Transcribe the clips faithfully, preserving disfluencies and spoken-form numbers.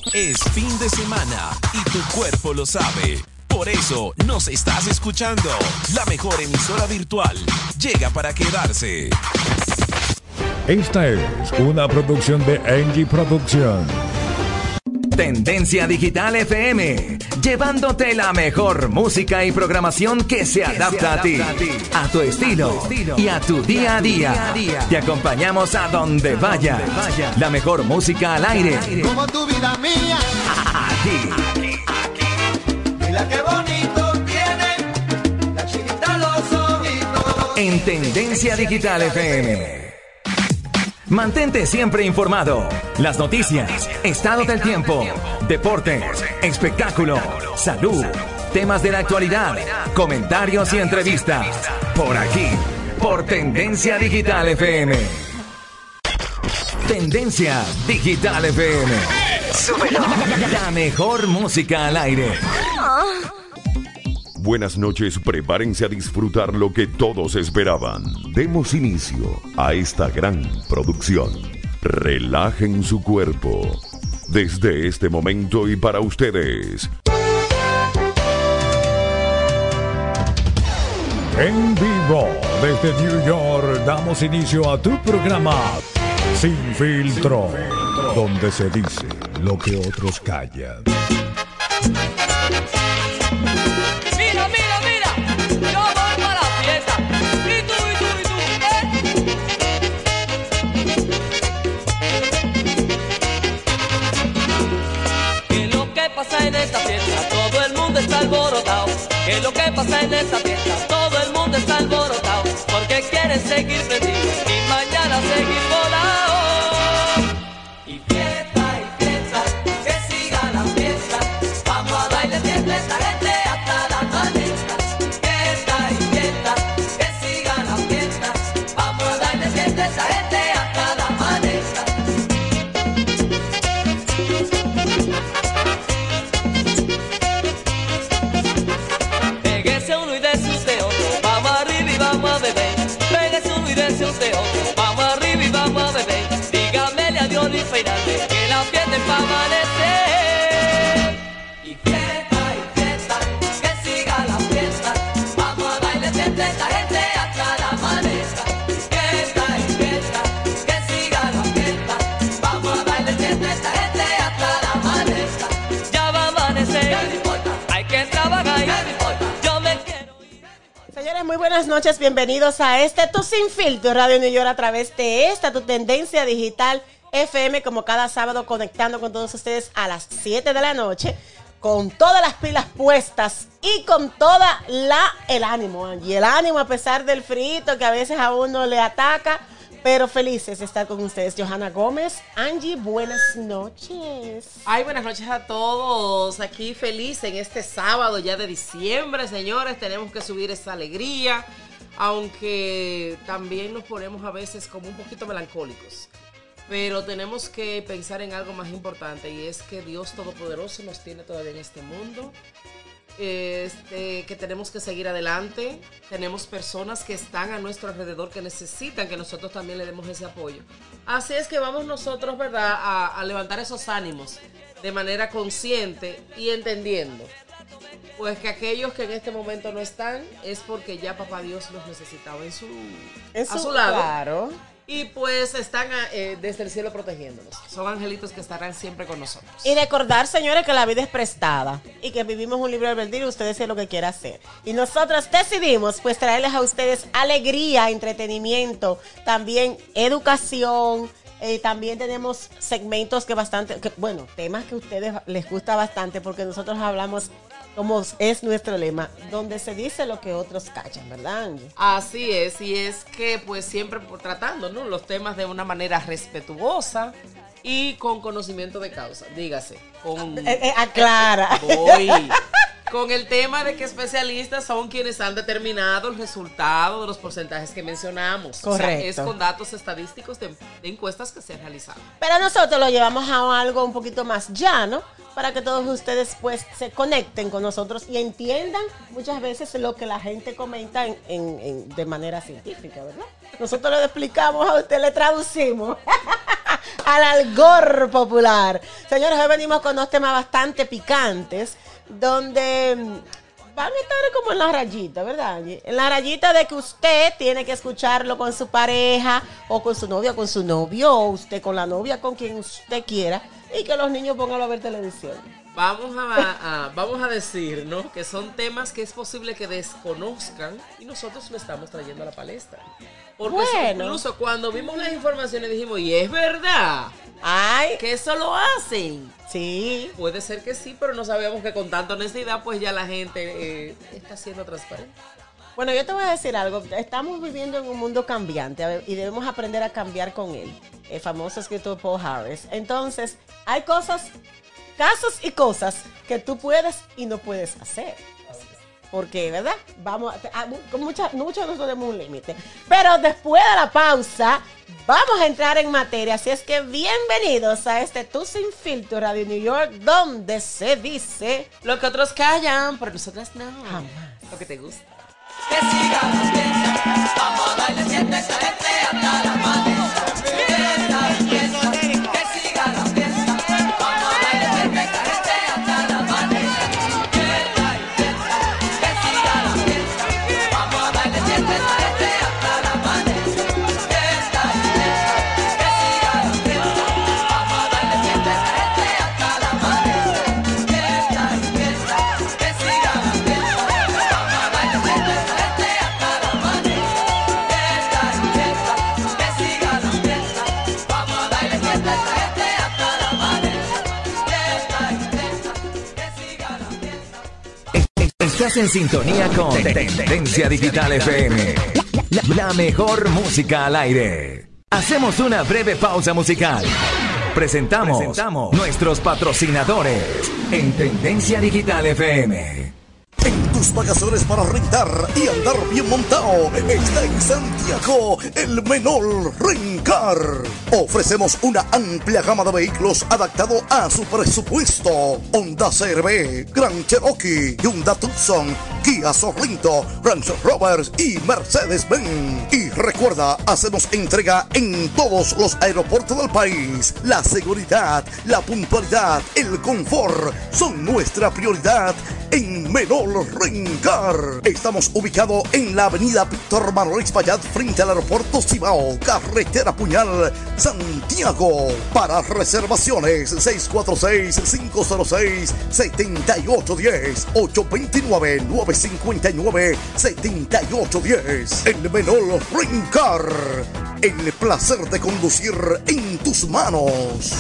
Es fin de semana y tu cuerpo lo sabe. Por eso nos estás escuchando. La mejor emisora virtual llega para quedarse. Esta es una producción de Angie Production. Tendencia Digital F M, llevándote la mejor música y programación que se adapta a ti, a tu estilo y a tu día a día. Te acompañamos a donde vayas. La mejor música al aire. Como tu vida mía. Aquí. Mira qué bonito tiene la chiquita los ojitos. En Tendencia Digital F M. Mantente siempre informado. Las noticias, estado del tiempo, deportes, espectáculo, salud, temas de la actualidad, comentarios y entrevistas. Por aquí, por Tendencia Digital F M. Tendencia Digital F M. La mejor música al aire. Buenas noches, prepárense a disfrutar lo que todos esperaban. Demos inicio a esta gran producción. Relajen su cuerpo. Desde este momento y para ustedes. En vivo, desde New York, damos inicio a tu programa Sin Filtro, donde se dice lo que otros callan. Mira, mira, mira, yo voy para la fiesta. Y tú, y tú, y tú, ¿eh? ¿Qué es lo que pasa en esta fiesta? Todo el mundo está alborotado. ¿Qué es lo que pasa en esta fiesta? Todo el mundo está alborotado. Porque quieren seguir prendidos y mañana seguir volados. Y fiesta, y fiesta, que siga la fiesta. Vamos a bailar siempre esta gente hasta la mañana. Fiesta y fiesta, que siga la fiesta. Vamos a darle siempre esta gente hasta la mañana. Pégese uno y dese usted otro. Vamos arriba y vamos a beber. Pégese uno y dese usted otro. Vamos arriba y vamos a beber. Dígamele a Dios y Feinalde que la fiesta es para amanecer. Y fiesta, y fiesta, que siga la fiesta. Vamos a darle siempre esta gente hasta la amanezca. Fiesta y fiesta, que siga la fiesta. Vamos a darle siempre esta gente hasta la amanezca. Ya va a amanecer, ya no importa, hay que trabajar, ya no importa, yo me quiero ir. Señores, muy buenas noches, bienvenidos a este Tu Sin Filtro Radio New York a través de esta tu Tendencia Digital F M, como cada sábado conectando con todos ustedes a las siete de la noche, con todas las pilas puestas y con toda la el ánimo, y el ánimo a pesar del frito que a veces a uno le ataca, pero felices de estar con ustedes. Johanna Gómez, Angie, buenas noches. Ay, buenas noches a todos. Aquí feliz en este sábado ya de diciembre, señores. Tenemos que subir esa alegría, aunque también nos ponemos a veces como un poquito melancólicos. Pero tenemos que pensar en algo más importante, y es que Dios Todopoderoso nos tiene todavía en este mundo. Este, que tenemos que seguir adelante. Tenemos personas que están a nuestro alrededor que necesitan que nosotros también le demos ese apoyo. Así es que vamos nosotros, ¿verdad?, a, a levantar esos ánimos de manera consciente y entendiendo, pues, que aquellos que en este momento no están es porque ya papá Dios los necesitaba en su, En a su- su lado. claro. Y pues están eh, desde el cielo protegiéndonos. Son angelitos que estarán siempre con nosotros. Y recordar, señores, que la vida es prestada y que vivimos un libre albedrío y ustedes hacen lo que quieran hacer. Y nosotros decidimos, pues, traerles a ustedes alegría, entretenimiento, también educación. Eh, también tenemos segmentos que bastante, que, bueno, temas que a ustedes les gusta bastante, porque nosotros hablamos, como es nuestro lema, donde se dice lo que otros callan, ¿verdad, Angie? Así es, y es que pues siempre por- tratando, ¿no?, los temas de una manera respetuosa y con conocimiento de causa, dígase, con... Eh, eh, aclara. Voy. Con el tema de que especialistas son quienes han determinado el resultado de los porcentajes que mencionamos. Correcto. O sea, es con datos estadísticos de, de encuestas que se han realizado. Pero nosotros lo llevamos a algo un poquito más llano para que todos ustedes pues se conecten con nosotros y entiendan muchas veces lo que la gente comenta en, en- en- de manera científica, ¿verdad? Nosotros le explicamos a usted, le traducimos al algor popular. Señores, hoy venimos con dos temas bastante picantes, donde van a estar como en la rayita, ¿verdad, Angie? En la rayita de que usted tiene que escucharlo con su pareja, o con su novia, con su novio, o usted con la novia, con quien usted quiera, y que los niños pongan a ver televisión. Vamos a, a, vamos a decir, ¿no? Que son temas que es posible que desconozcan y nosotros lo estamos trayendo a la palestra. Porque Bueno. incluso cuando vimos las informaciones dijimos, ¿y es verdad Ay, que eso lo hacen? sí. Puede ser que sí, pero no sabíamos que con tanta honestidad pues ya la gente eh, está siendo transparente. Bueno, yo te voy a decir algo. Estamos viviendo en un mundo cambiante, a ver, y debemos aprender a cambiar con él. El famoso escritor Paul Harris. Entonces, hay cosas, casos y cosas que tú puedes y no puedes hacer. Porque, ¿verdad? Vamos, a, a, con mucha, muchos de nosotros tenemos un límite. Pero después de la pausa, vamos a entrar en materia. Así es que bienvenidos a este Tu Sin Filtro Radio New York, donde se dice Lo que otros callan, pero nosotras no. jamás. Lo que te gusta. Que siga la fiesta, vamos a darle siete esta gente hasta la madre. Fiesta, fiesta, que siga la fiesta, vamos a darle siete esta gente hasta la madre. Fiesta, fiesta, que siga la fiesta, vamos a darle siete esta gente hasta la madre. Fiesta, fiesta, que siga la fiesta, vamos a darle siete esta gente hasta la madre. Fiesta, fiesta, que siga la fiesta, vamos a darle siete esta gente hasta la madre. Fiesta, fiesta, que siga la fiesta, vamos a darle fiesta a esta gente hasta la madre. Fiesta, fiesta, que siga la fiesta. Estás en sintonía con Tendencia Digital F M. La, la mejor música al aire. Hacemos una breve pausa musical. Presentamos, Presentamos nuestros patrocinadores en Tendencia Digital F M. En tus vacaciones para rentar y andar bien montado está en Santiago el Menor Rencar. Ofrecemos una amplia gama de vehículos adaptado a su presupuesto: Honda C R V, Grand Cherokee, Hyundai Tucson, Kia Sorrento, Range Rover y Mercedes-Benz. Y recuerda, hacemos entrega en todos los aeropuertos del país. La seguridad, la puntualidad, el confort son nuestra prioridad en Menor Rencar. Estamos ubicados en la avenida Víctor Manuel Espaillat, frente al aeropuerto Cibao, carretera Puñal, Santiago. Para reservaciones, seis cuatro seis, cinco cero seis, siete ocho uno cero, ocho dos nueve, nueve cinco nueve, siete ocho uno cero. El Menor Rencar, el placer de conducir en tus manos.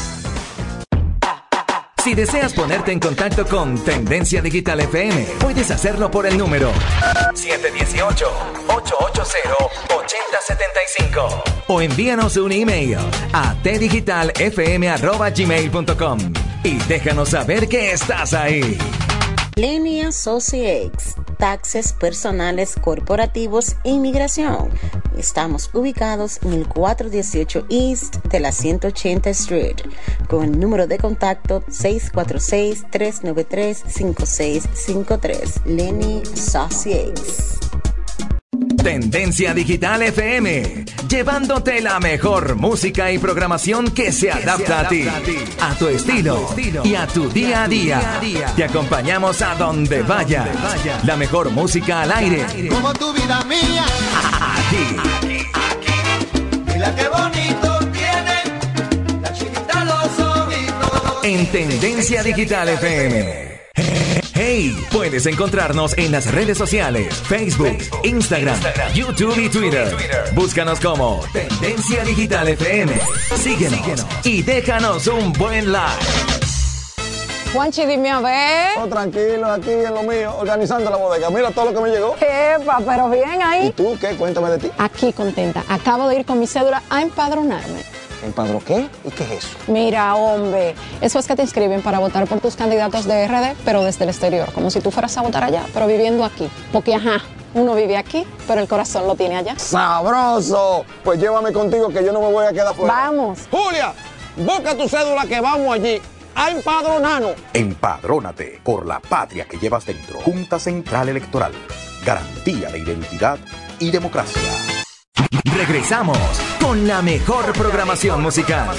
Si deseas ponerte en contacto con Tendencia Digital F M, puedes hacerlo por el número siete uno ocho, ocho ocho cero, ocho cero siete cinco o envíanos un email a t digital f m arroba gmail punto com y déjanos saber que estás ahí. Lenny Associates, taxes personales, corporativos e inmigración. Estamos ubicados en el cuatrocientos dieciocho East de la ciento ochenta Street, con el número de contacto seis cuatro seis, tres nueve tres, cinco seis cinco tres. Lenny Associates. Tendencia Digital F M, llevándote la mejor música y programación que se adapta a ti, a tu estilo y a tu día a día. Te acompañamos a donde vayas. La mejor música al aire. Como tu vida mía, Aquí. mira qué bonito tiene la chinita los ojitos. En Tendencia Digital F M. Hey, puedes encontrarnos en las redes sociales: Facebook, Instagram, YouTube y Twitter. Búscanos como Tendencia Digital F M. Síguenos y déjanos un buen like. Juanchi, dime a ver. Oh, tranquilo, aquí en lo mío, organizando la bodega. Mira todo lo que me llegó. Epa, pero bien ahí. ¿Y tú qué? Cuéntame de ti. Aquí contenta. Acabo de ir con mi cédula a empadronarme. ¿Empadró qué? ¿Y qué es eso? Mira, hombre, eso es que te inscriben para votar por tus candidatos de R D, pero desde el exterior, como si tú fueras a votar allá, pero viviendo aquí. Porque, ajá, uno vive aquí, pero el corazón lo tiene allá. ¡Sabroso! Pues llévame contigo que yo no me voy a quedar fuera. Vamos. Julia, busca tu cédula que vamos allí a empadronarnos. Empadrónate por la patria que llevas dentro. Junta Central Electoral. Garantía de identidad y democracia. regresamos con la mejor programación musical.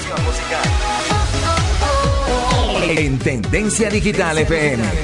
En Tendencia Digital F M.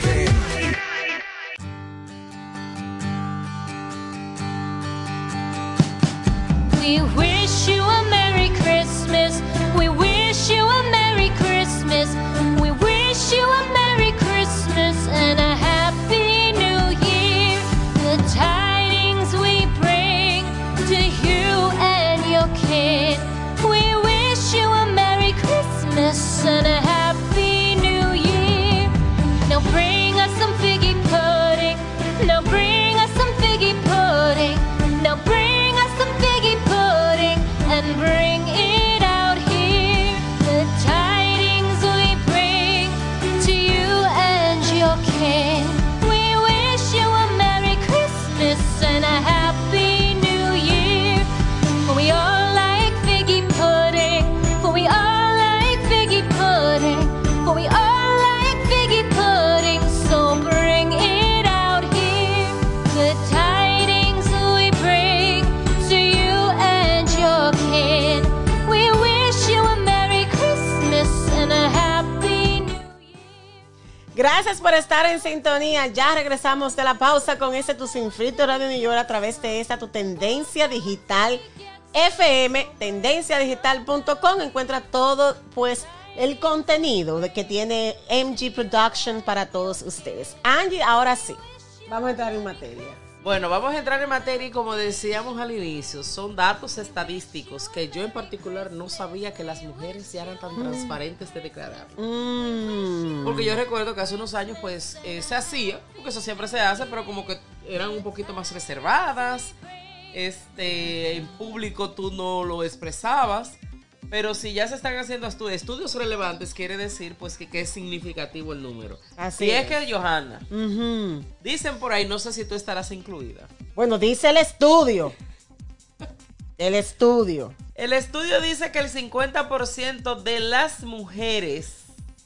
We wish you a Merry Christmas. We wish you a Merry Christmas. We wish you a Merry Christmas and a Happy New Year. The tidings we bring to you and your kid. We wish you a Merry Christmas and a Happy New Year. Now bring us some figgy pudding. Now bring us some figgy pudding. Now bring us some figgy pudding and bring it out here. The tidings we bring to you and your king. We wish you a Merry Christmas and a Happy New Year. For we all like figgy pudding. For we all like figgy pudding. For we all like figgy pudding. So bring it out here. The tidings we bring to you and your kid. We wish you a Merry Christmas and a Happy New Year. Gracias por estar en sintonía. Ya regresamos de la pausa con este Tu Sin Filtro Radio New York a través de esta tu Tendencia Digital F M, tendencia digital punto com. Encuentra todo, pues, el contenido de que tiene M G Production para todos ustedes. Angie, ahora sí, vamos a entrar en materia. Bueno, vamos a entrar en materia y como decíamos al inicio, son datos estadísticos que yo en particular no sabía que las mujeres ya eran tan Mm. transparentes de declarar. Mm. Porque yo recuerdo que hace unos años pues eh, se hacía, porque eso siempre se hace, pero como que eran un poquito más reservadas. Este, en público tú no lo expresabas. Pero si ya se están haciendo estu- estudios relevantes, quiere decir pues que, que es significativo el número. Así si es. es. que, Johanna, Ujú. dicen por ahí, no sé si tú estarás incluida. Bueno, dice el estudio. El estudio. El estudio dice que el cincuenta por ciento de las mujeres,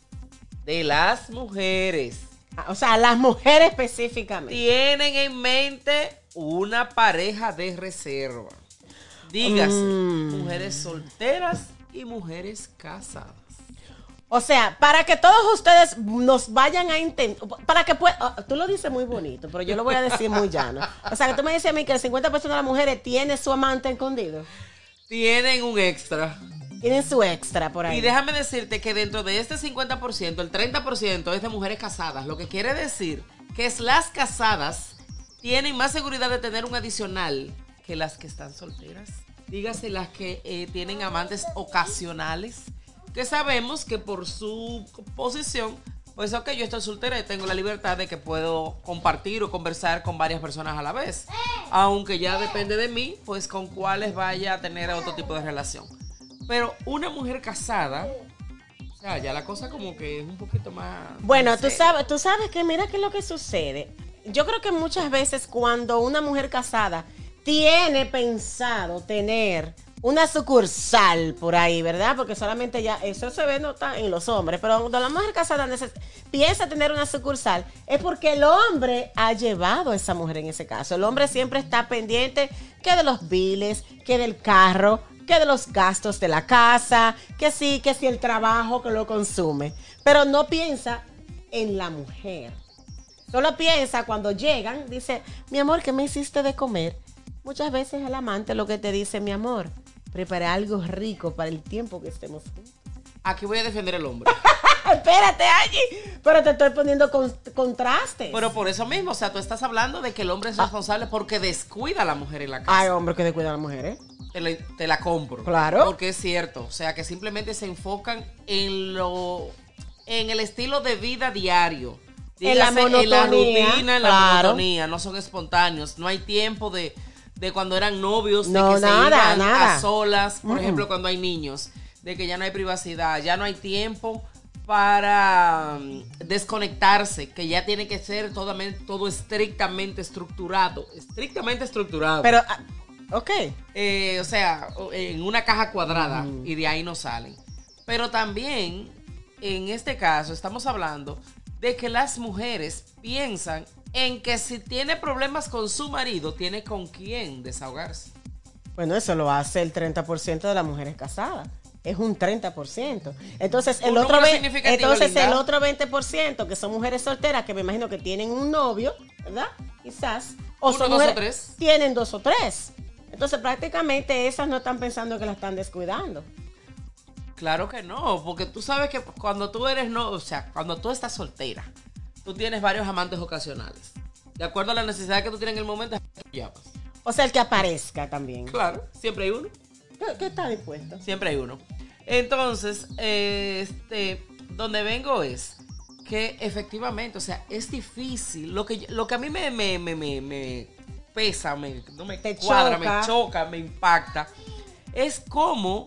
de las mujeres, O sea, las mujeres específicamente. tienen en mente una pareja de reserva. Dígase, Mm. mujeres solteras y mujeres casadas. O sea, para que todos ustedes nos vayan a intentar, para que puedan, tú lo dices muy bonito, pero yo lo voy a decir muy llano. O sea, que tú me dices a mí que el cincuenta por ciento de las mujeres tiene su amante escondido. Tienen un extra. Tienen su extra por ahí. Y déjame decirte que dentro de este cincuenta por ciento, el treinta por ciento es de mujeres casadas, lo que quiere decir que es las casadas tienen más seguridad de tener un adicional que las que están solteras. Dígase las que eh, tienen amantes ocasionales, que sabemos que por su posición, pues ok, yo estoy soltera y tengo la libertad de que puedo compartir o conversar con varias personas a la vez. Aunque ya depende de mí, pues con cuáles vaya a tener otro tipo de relación. Pero una mujer casada, o sea, ya la cosa como que es un poquito más... Bueno, no tú sé. sabes, tú sabes que mira qué es lo que sucede. Yo creo que muchas veces cuando una mujer casada tiene pensado tener una sucursal por ahí, ¿verdad? Porque solamente ya eso se ve no tan en los hombres, pero cuando la mujer casada neces- piensa tener una sucursal es porque el hombre ha llevado a esa mujer en ese caso. El hombre siempre está pendiente que de los biles, que del carro, que de los gastos de la casa, que sí, que sí el trabajo que lo consume, pero no piensa en la mujer. Solo piensa cuando llegan, dice, mi amor, ¿qué me hiciste de comer? Muchas veces el amante lo que te dice, mi amor, prepara algo rico para el tiempo que estemos juntos. Aquí voy a defender el hombre. Espérate, Angie, pero te estoy poniendo con- contrastes. Pero por eso mismo, o sea, tú estás hablando de que el hombre es responsable porque descuida a la mujer en la casa. Hay hombres que descuidan a las mujeres. Te la, te la compro. Claro. Porque es cierto. O sea, que simplemente se enfocan en lo en el estilo de vida diario. En la Dígase, en la monotonía, rutina, en la claro. monotonía. No son espontáneos. No hay tiempo de, de cuando eran novios, de No, que nada, se iban nada. a solas. Por Mm. ejemplo, cuando hay niños. De que ya no hay privacidad. Ya no hay tiempo para um, desconectarse. Que ya tiene que ser todo, todo estrictamente estructurado. Estrictamente estructurado. Pero, ah, ok. Eh, o sea, en una caja cuadrada y de ahí no salen. Pero también, en este caso, estamos hablando de que las mujeres piensan en que si tiene problemas con su marido, tiene con quién desahogarse. Bueno, eso lo hace el treinta por ciento de las mujeres casadas. Es un treinta por ciento. Entonces, el Un otro, número ve- significativo, entonces linda. el otro veinte por ciento, que son mujeres solteras, que me imagino que tienen un novio, ¿verdad? Quizás. O Uno, son dos o mujeres- tres. Tienen dos o tres. Entonces, prácticamente esas no están pensando que la están descuidando. Claro que no, porque tú sabes que cuando tú eres no, o sea, cuando tú estás soltera, tú tienes varios amantes ocasionales. De acuerdo a la necesidad que tú tienes en el momento, tú llamas. O sea, el que aparezca también. Claro, siempre hay uno. ¿Qué, qué está dispuesto? Siempre hay uno. Entonces, eh, este, donde vengo es que efectivamente, o sea, es difícil. Lo que, lo que a mí me, me, me, me, me pesa, me, no me Te cuadra, choca. me choca, me impacta, es como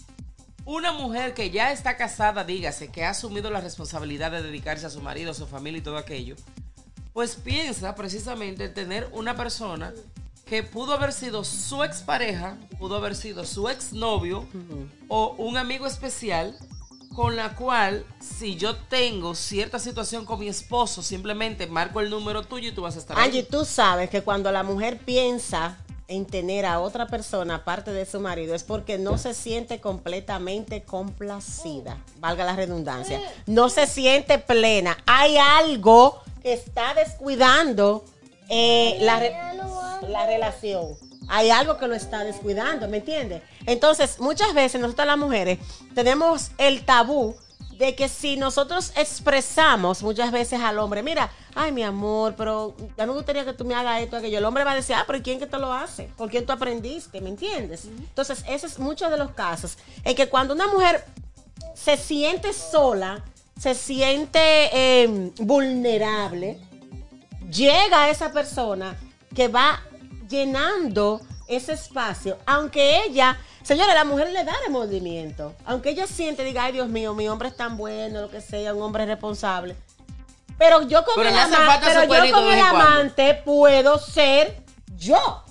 una mujer que ya está casada, dígase, que ha asumido la responsabilidad de dedicarse a su marido, a su familia y todo aquello, pues piensa precisamente tener una persona que pudo haber sido su expareja, pudo haber sido su exnovio o un amigo especial con la cual, si yo tengo cierta situación con mi esposo, simplemente marco el número tuyo y tú vas a estar Angie, ahí. tú sabes que cuando la mujer piensa en tener a otra persona aparte de su marido es porque no se siente completamente complacida, valga la redundancia, no se siente plena. Hay algo que está descuidando eh, la, re- la relación. Hay algo que lo está descuidando, ¿me entiendes? Entonces, muchas veces nosotras las mujeres tenemos el tabú de que si nosotros expresamos muchas veces al hombre, mira, ay, mi amor, pero ya me gustaría que tú me hagas esto, aquello. El hombre va a decir, ah, pero ¿y quién que te lo hace? ¿Por quién tú aprendiste? ¿Me entiendes? Entonces, ese es muchos de los casos en que cuando una mujer se siente sola, se siente eh, vulnerable, llega esa persona que va llenando ese espacio, aunque ella, señora, la mujer le da remordimiento, aunque ella siente, diga, ay, Dios mío, mi hombre es tan bueno, lo que sea, un hombre responsable, pero yo con Pero el, le hace ama- falta pero su yo cuerito con de vez el en cuando. amante puedo ser yo.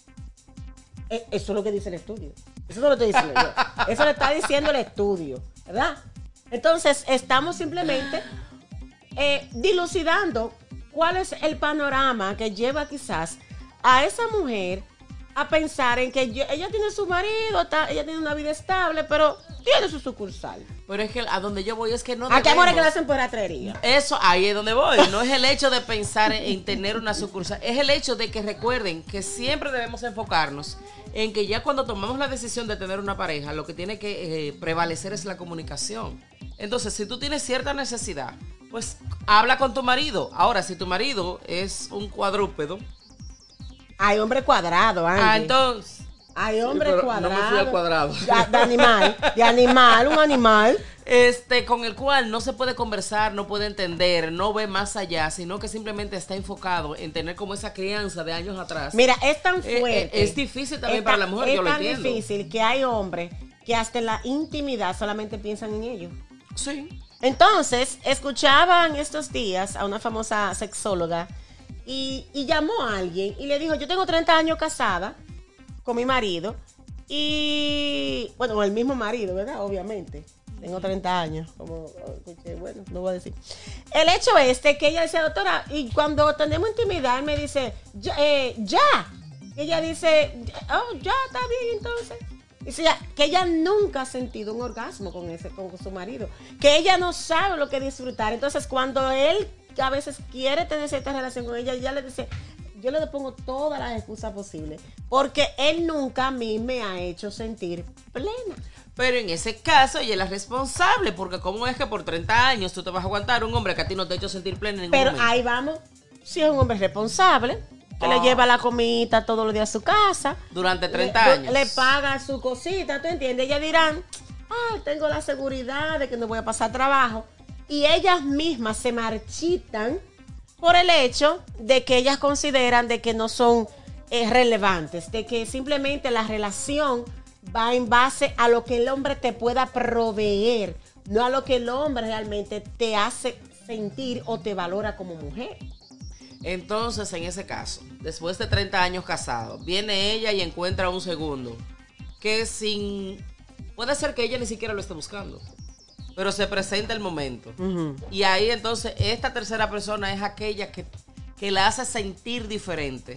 E- Eso es lo que dice el estudio. Eso no lo estoy diciendo yo. Eso lo está diciendo el estudio, ¿verdad? Entonces, estamos simplemente eh, dilucidando cuál es el panorama que lleva quizás a esa mujer a pensar en que yo- ella tiene su marido, está- ella tiene una vida estable, pero tiene su sucursal. Pero es que a donde yo voy es que no ¿A qué amores que le debemos- hacen por ratrería? Eso, ahí es donde voy. No es el hecho de pensar en, en tener una sucursal. Es el hecho de que recuerden que siempre debemos enfocarnos en que ya cuando tomamos la decisión de tener una pareja, lo que tiene que eh, prevalecer es la comunicación. Entonces, si tú tienes cierta necesidad, pues habla con tu marido. Ahora, si tu marido es un cuadrúpedo. Hay hombre cuadrado, Angie. Ah, entonces. Hay hombre Sí, pero cuadrado. no me fui al cuadrado. De, de animal, de animal, un animal. Este, con el cual no se puede conversar, no puede entender, no ve más allá, sino que simplemente está enfocado en tener como esa crianza de años atrás. Mira, es tan Eh, fuerte. eh, es difícil también Es para tan- la mujer, es yo lo tan entiendo. difícil que hay hombres que hasta en la intimidad solamente piensan en ellos. Sí. Entonces, escuchaban estos días a una famosa sexóloga y, y llamó a alguien y le dijo, yo tengo treinta años casada con mi marido y, bueno, con el mismo marido, ¿verdad? Obviamente. Tengo treinta años, como escuché, bueno, no voy a decir. El hecho es de que ella decía, doctora, y cuando tenemos intimidad, él me dice, ya. Eh, ya. Y ella dice, oh, ya, está bien, entonces. Dice ella, que ella nunca ha sentido un orgasmo con ese, con su marido, que ella no sabe lo que es disfrutar. Entonces, cuando él a veces quiere tener cierta relación con ella, ella le dice, yo le pongo todas las excusas posibles, porque él nunca a mí me ha hecho sentir plena. Pero en ese caso ella es la responsable, porque cómo es que por treinta años tú te vas a aguantar un hombre que a ti no te ha hecho sentir plena en ningún Pero momento. ahí vamos, si es un hombre responsable, que le Ah. lleva la comida todos los días a su casa, Durante treinta le, años. le paga su cosita, ¿tú entiendes? Ellas dirán, ah, tengo la seguridad de que no voy a pasar trabajo. Y ellas mismas se marchitan por el hecho de que ellas consideran de que no son eh, relevantes, de que simplemente la relación va en base a lo que el hombre te pueda proveer, no a lo que el hombre realmente te hace sentir o te valora como mujer. Entonces, en ese caso, después de treinta años casados, viene ella y encuentra un segundo que sin... Puede ser que ella ni siquiera lo esté buscando, pero se presenta el momento. Ujú. Y ahí entonces esta tercera persona es aquella que, que la hace sentir diferente.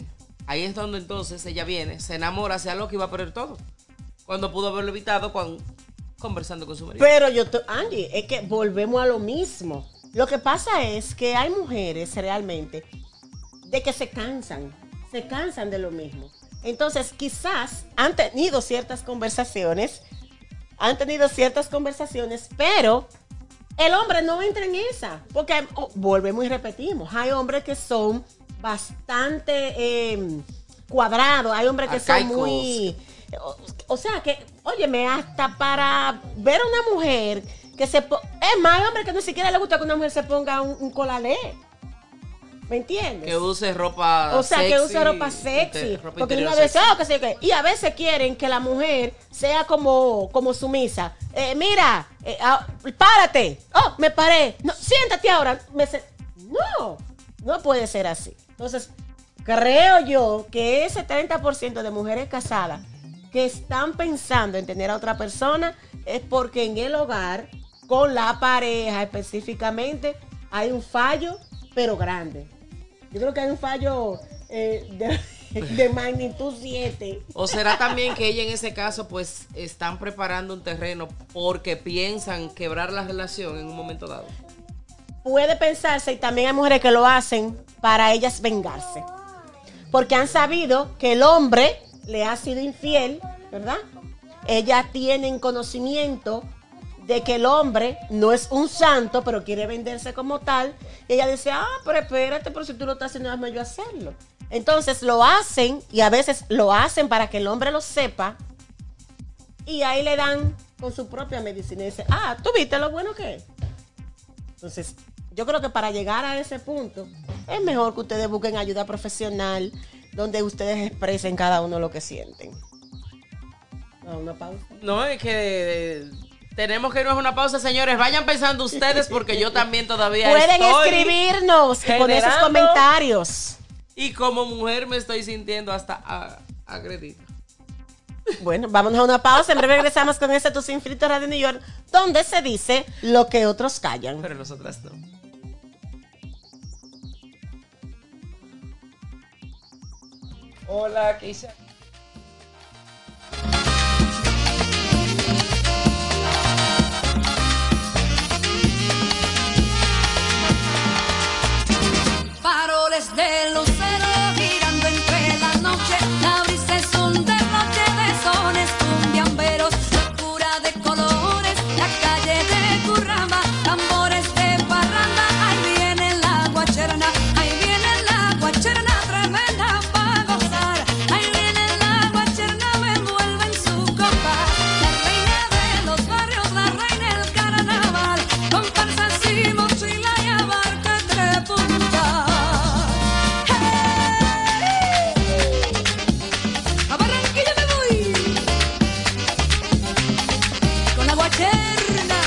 Ahí es donde entonces ella viene, se enamora, se aloca y va a perder todo. Cuando pudo haberlo evitado cuando, conversando con su marido. Pero yo, te, Angie, es que volvemos a lo mismo. Lo que pasa es que hay mujeres realmente de que se cansan, se cansan de lo mismo. Entonces, quizás han tenido ciertas conversaciones, han tenido ciertas conversaciones, pero el hombre no entra en esa. Porque, oh, volvemos y repetimos, hay hombres que son bastante eh, cuadrados, hay hombres que Arcaicos. son muy... O, o sea, que, óyeme, hasta para ver a una mujer que se... Po- es más, hay hombres que ni siquiera le gusta que una mujer se ponga un, un colalé. ¿Me entiendes? Que use ropa O sea, sexy, que use ropa sexy. inter- ropa Porque interior una vez, sexy. oh, que sé yo qué. Y a veces quieren que la mujer sea como, como sumisa. Eh, mira, eh, ah, párate. Oh, me paré. No, siéntate ahora. Me se- no, no puede ser así. Entonces, creo yo que ese treinta por ciento de mujeres casadas que están pensando en tener a otra persona es porque en el hogar, con la pareja específicamente, hay un fallo, pero grande. Yo creo que hay un fallo eh, de, de magnitud siete. O será también que ella en ese caso pues están preparando un terreno porque piensan quebrar la relación en un momento dado. Puede pensarse, y también hay mujeres que lo hacen para ellas vengarse. Porque han sabido que el hombre le ha sido infiel, ¿verdad? Ellas tienen conocimiento de que el hombre no es un santo, pero quiere venderse como tal. Y ella dice, ah, pero espérate, pero si tú lo estás haciendo, déjame yo hacerlo. Entonces lo hacen, y a veces lo hacen para que el hombre lo sepa, y ahí le dan con su propia medicina y dice, ah, ¿tú viste lo bueno que es? Entonces, yo creo que para llegar a ese punto, es mejor que ustedes busquen ayuda profesional, donde ustedes expresen cada uno lo que sienten. No, una pausa. No, es que eh, tenemos que irnos a una pausa, señores. Vayan pensando ustedes porque yo también todavía Pueden estoy escribirnos con esos generando, comentarios. Y como mujer me estoy sintiendo hasta a- agredida. Bueno, vámonos a una pausa. En breve regresamos con este Tu Sin Filtro Radio New York, donde se dice lo que otros callan. Pero nosotras no. Hola, ¿qué hice? Faroles de lucero girando entre la noche, la brisa es un derroche de sones cumbiamberos, locura de colores, la calle de Curramba, tambores de parranda, ahí viene la guacherna, ahí viene la guacherna tremenda para gozar, ahí viene la guacherna, me envuelve en su compás, la reina de los barrios, la reina del carnaval, con farsas y mochila y abarca tres puntas. A Barranquilla me voy con la guacherna.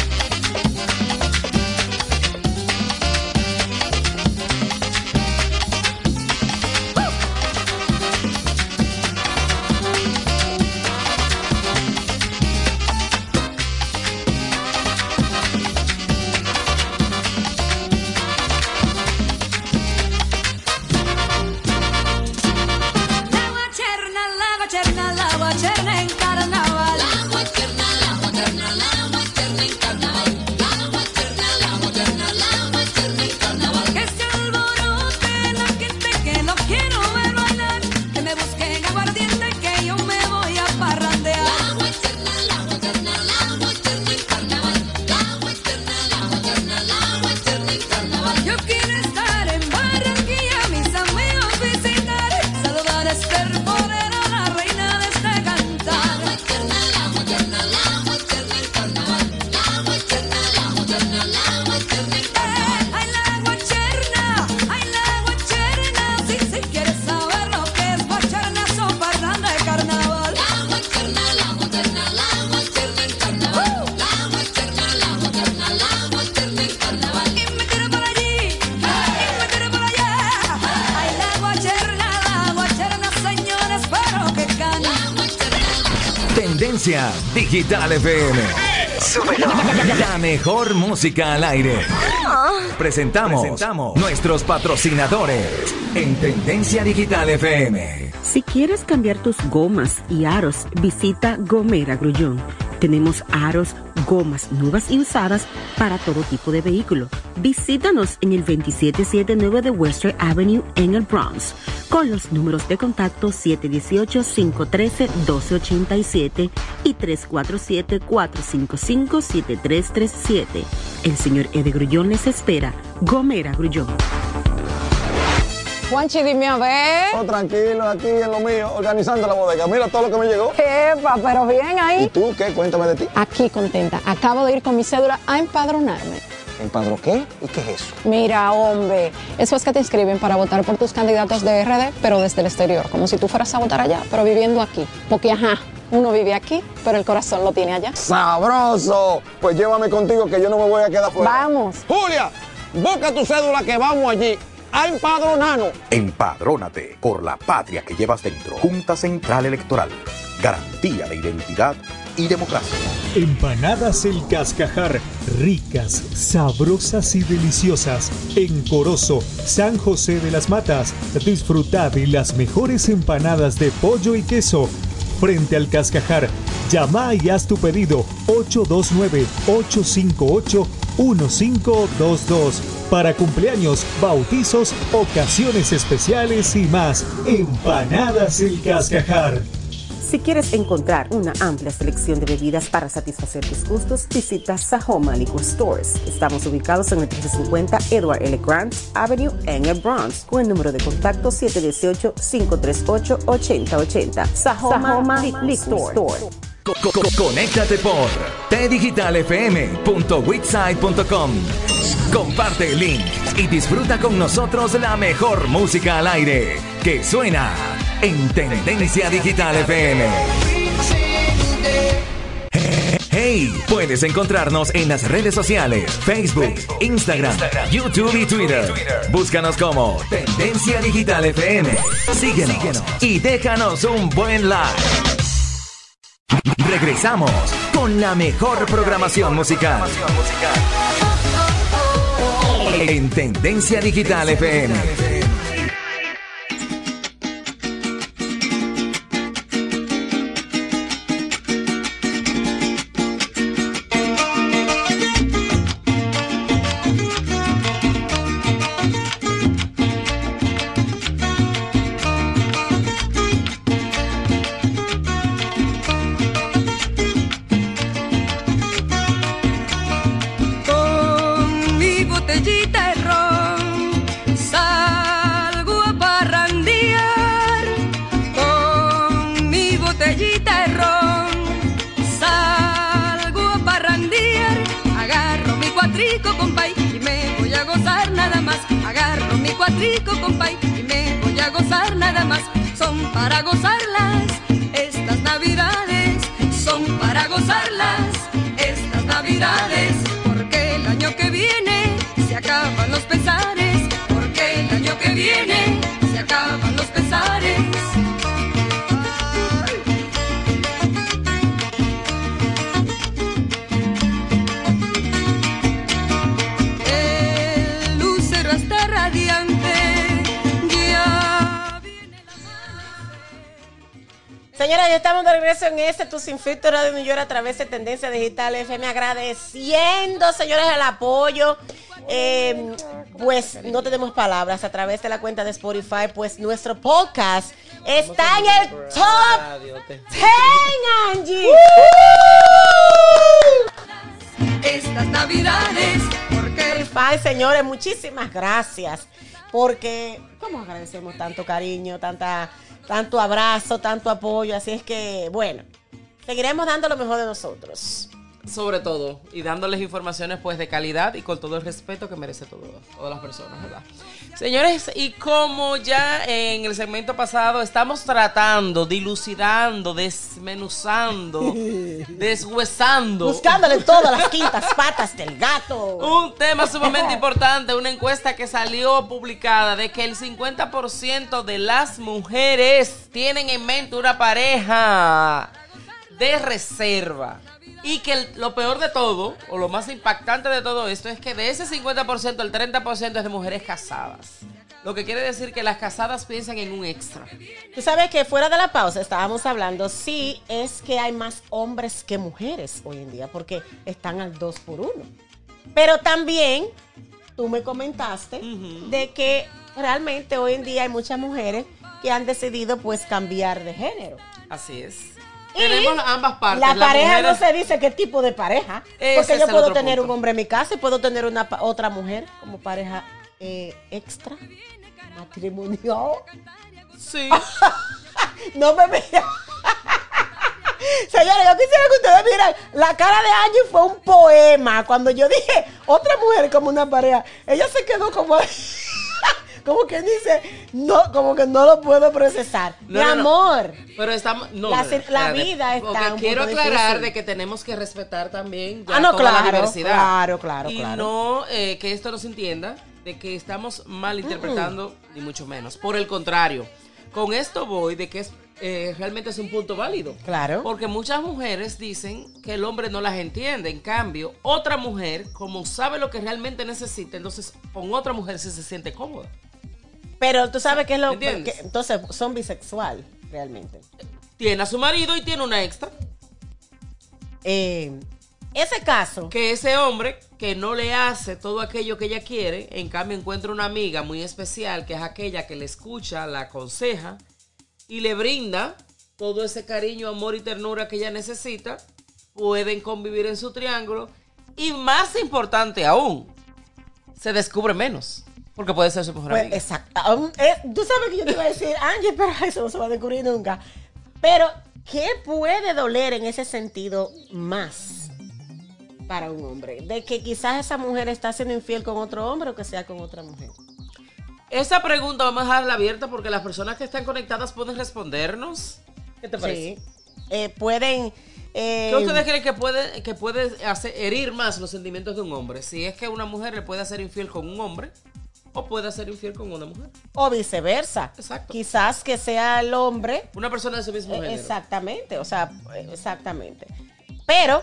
La guacherna, la guacherna, la guacherna en carnaval. La guacherna, la guacherna, la guacherna en carnaval. La guacherna, la guacherna, la guacherna en carnaval. Que se alborote la gente que lo quiero ver bailar. Que me busquen aguardiente que yo me voy a parrandear. La guacherna, la guacherna, la guacherna en carnaval. La guacherna, la guacherna, la guacherna en carnaval. Yo quiero estar en Barranquilla, mis amigos visitar, saludar a Esther Moreno, la reina de este cantar. La guacherna, la guacherna, la guacherna en carnaval. La guacherna, la guacherna, la guacherna en carnaval. Ay, la guacherna, ay, la guacherna, si si quieres saber lo que es guacherna, son parranda de carnaval. La guacherna, la guacherna, la guacherna en carnaval. La guacherna, la guacherna, la guacherna en carnaval. Y me tiro por allí, y me tiro por allá. Ay, la guacherna, la guacherna, señores, pero que gana. Tendencia Digital F M. Súbelo. La mejor música al aire. Presentamos, Presentamos nuestros patrocinadores en Tendencia Digital F M. Si quieres cambiar tus gomas y aros, visita Gomera Grullón. Tenemos aros, gomas nuevas y usadas para todo tipo de vehículo. Visítanos en el veintisiete setenta y nueve de Western Avenue en el Bronx, con los números de contacto siete uno ocho, cinco uno tres, uno dos ocho siete y tres cuatro siete, cuatro cinco cinco, siete tres tres siete. El señor Ede Grullón les espera. Gomera Grullón. Juanchi, dime a ver. Oh, tranquilo, aquí en lo mío, organizando la bodega. Mira todo lo que me llegó. Epa, pero bien ahí. ¿Y tú qué? Cuéntame de ti. Aquí contenta. Acabo de ir con mi cédula a empadronarme. ¿Empadro qué? ¿Y qué es eso? Mira, hombre, eso es que te inscriben para votar por tus candidatos de R D, pero desde el exterior, como si tú fueras a votar allá, pero viviendo aquí. Porque, ajá, uno vive aquí, pero el corazón lo tiene allá. ¡Sabroso! Pues llévame contigo que yo no me voy a quedar fuera. Vamos. Julia, busca tu cédula que vamos allí a empadronarnos. Empadrónate por la patria que llevas dentro. Junta Central Electoral. Garantía de identidad y democracia. Empanadas El Cascajar, ricas, sabrosas y deliciosas. En Corozo, San José de las Matas, disfruta de las mejores empanadas de pollo y queso. Frente al Cascajar, llama y haz tu pedido ocho dos nueve, ocho cinco ocho, uno cinco dos dos. Para cumpleaños, bautizos, ocasiones especiales y más. Empanadas El Cascajar. Si quieres encontrar una amplia selección de bebidas para satisfacer tus gustos, visita Sahoma Liquor Stores. Estamos ubicados en el trece cincuenta Edward L. Grant Avenue en el Bronx, con el número de contacto siete uno ocho, cinco tres ocho, ocho cero ocho cero. Sahoma Liquor Store. Co- co- Conéctate por t digital f m punto wixsite punto com. Comparte el link y disfruta con nosotros la mejor música al aire que suena en Tendencia Digital F M. Hey, puedes encontrarnos en las redes sociales, Facebook, Instagram, YouTube y Twitter. Búscanos como Tendencia Digital F M. Síguenos y déjanos un buen like. Regresamos con la mejor programación musical en Tendencia Digital F M. Rico, compay, y me voy a gozar nada más. Son para gozarlas estas navidades, son para gozarlas estas navidades, porque el año que viene se acaban los pesares, porque el año que viene se acaban los pesares. El lucero está radiante. Señora, ya estamos de regreso en este Tu Sin Filtro Radio New York a través de Tendencia Digital F M, agradeciendo, señores, el apoyo. Eh, pues no tenemos palabras a través de la cuenta de Spotify, pues nuestro podcast está en el top diez, Angie. Estas navidades, porque Spotify, señores, muchísimas gracias, porque ¿cómo agradecemos tanto cariño, tanta tanto abrazo, tanto apoyo? Así es que, bueno, seguiremos dando lo mejor de nosotros. Sobre todo, y dándoles informaciones pues de calidad y con todo el respeto que merece todo, todas las personas, ¿verdad? Señores, y como ya en el segmento pasado estamos tratando, dilucidando, desmenuzando, deshuesando, buscándole todas las quintas patas del gato. Un tema sumamente importante, una encuesta que salió publicada de que el cincuenta por ciento de las mujeres tienen en mente una pareja de reserva. Y que el- lo peor de todo, o lo más impactante de todo esto, es que de ese cincuenta por ciento, el treinta por ciento es de mujeres casadas. Lo que quiere decir que las casadas piensan en un extra. Tú sabes que fuera de la pausa estábamos hablando, sí, es que hay más hombres que mujeres hoy en día, porque están al dos por uno. Pero también, tú me comentaste de que realmente hoy en día hay muchas mujeres que han decidido pues cambiar de género. Así es. Y Tenemos ambas partes. La las pareja mujeres- no se dice qué tipo de pareja. Ese Porque es yo el puedo otro tener punto. un hombre en mi casa y puedo tener una pa- otra mujer como pareja eh, extra, matrimonial. Sí. No me vean. Señores, yo quisiera que ustedes vieran la cara de Angie, fue un poema. Cuando yo dije otra mujer como una pareja, ella se quedó como como que dice, no, como que no lo puedo procesar. No, Mi no, no. amor. Pero estamos. No, La no, se- la espérate. vida está Porque un quiero poco aclarar difícil. de que tenemos que respetar también ya Ah, no, toda la claro, diversidad. claro, claro, Y claro. no eh, que esto no se entienda de que estamos malinterpretando, ni mucho menos. Por el contrario, con esto voy de que es, eh, realmente es un punto válido. Claro. Porque muchas mujeres dicen que el hombre no las entiende. En cambio, otra mujer, como sabe lo que realmente necesita, entonces con otra mujer sí se siente cómoda. Pero tú sabes qué es lo ¿Entiendes? que entonces son bisexual realmente. Tiene a su marido y tiene una extra. Eh, ese caso. Que ese hombre que no le hace todo aquello que ella quiere, en cambio encuentra una amiga muy especial, que es aquella que le escucha, la aconseja y le brinda todo ese cariño, amor y ternura que ella necesita, pueden convivir en su triángulo y más importante aún, se descubre menos. Porque puede ser su mejor Pues, amiga. exacto. Aún, eh, tú sabes que yo te iba a decir, Angie, pero eso no se va a descubrir nunca. Pero, ¿qué puede doler en ese sentido más para un hombre? De que quizás esa mujer está siendo infiel con otro hombre o que sea con otra mujer. Esa pregunta vamos a dejarla abierta porque las personas que están conectadas pueden respondernos. ¿Qué te parece? Sí. Eh, pueden... eh, ¿Qué ustedes creen que puede, que puede hacer, herir más los sentimientos de un hombre? Si es que una mujer le puede hacer infiel con un hombre o puede hacer infiel con una mujer. O viceversa. Exacto. Quizás que sea el hombre. Una persona de su mismo eh, género. Exactamente, o sea, eh, exactamente. Pero,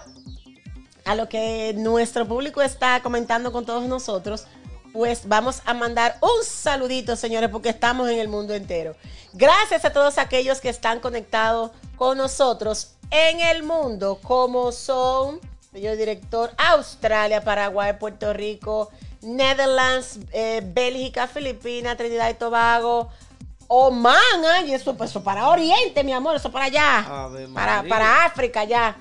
a lo que nuestro público está comentando con todos nosotros, pues vamos a mandar un saludito, señores, porque estamos en el mundo entero. Gracias a todos aquellos que están conectados con nosotros en el mundo, como son, señor director, Australia, Paraguay, Puerto Rico, Netherlands, eh, Bélgica, Filipinas, Trinidad y Tobago, Oman, ay, eso, eso para Oriente, mi amor, eso para allá, Ave para, María. para África, ya.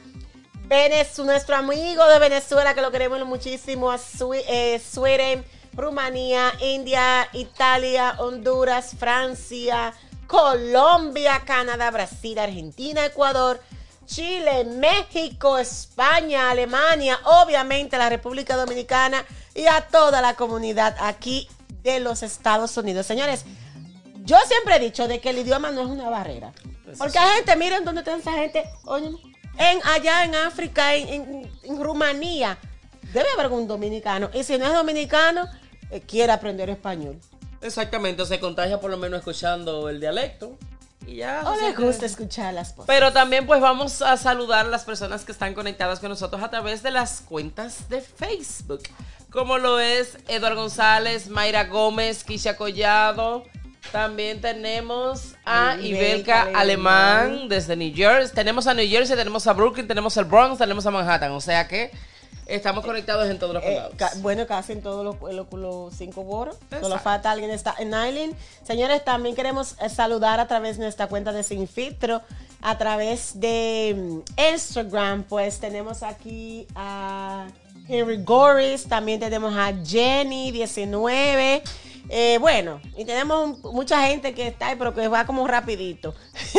Venez- nuestro amigo de Venezuela, que lo queremos muchísimo, a Swe- eh, Sweden, Rumanía, India, Italia, Honduras, Francia, Colombia, Canadá, Brasil, Argentina, Ecuador, Chile, México, España, Alemania, obviamente la República Dominicana y a toda la comunidad aquí de los Estados Unidos. Señores, yo siempre he dicho de que el idioma no es una barrera. Porque hay gente, miren dónde está esa gente, oye, en, allá en África, en, en- en Rumanía, debe haber algún dominicano. Y si no es dominicano, eh, quiere aprender español. Exactamente, se contagia por lo menos escuchando el dialecto. Y ya. O o sea le que- gusta escuchar las cosas. Pero también pues vamos a saludar a las personas que están conectadas con nosotros a través de las cuentas de Facebook. Como lo es Eduardo González, Mayra Gómez, Kisha Collado. También tenemos a Ibelka Ibelka Alemán. Alemán desde New Jersey. Tenemos a New Jersey, tenemos a Brooklyn, tenemos al Bronx, tenemos a Manhattan. O sea que estamos conectados en todos los Eh, lados. ca- bueno, casi en todos los, los- los cinco boros. Solo Exacto. falta alguien está en Island. Señores, también queremos eh, saludar a través de nuestra cuenta de Sin Filtro, a través de mm, Instagram. Pues tenemos aquí a Henry Goris, también tenemos a Jenny diecinueve. Eh, bueno, y tenemos un- mucha gente que está ahí, pero que va como rapidito.